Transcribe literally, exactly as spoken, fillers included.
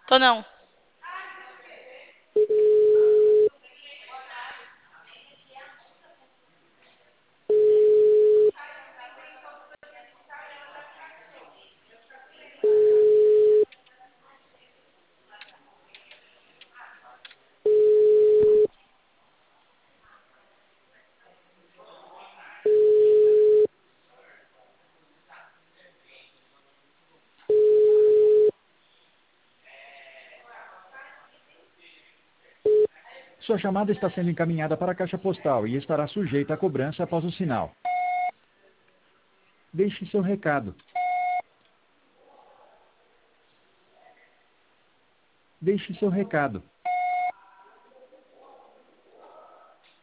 Tô não. Sua chamada está sendo encaminhada para a caixa postal e estará sujeita a cobrança após o sinal. Deixe seu recado. Deixe seu recado.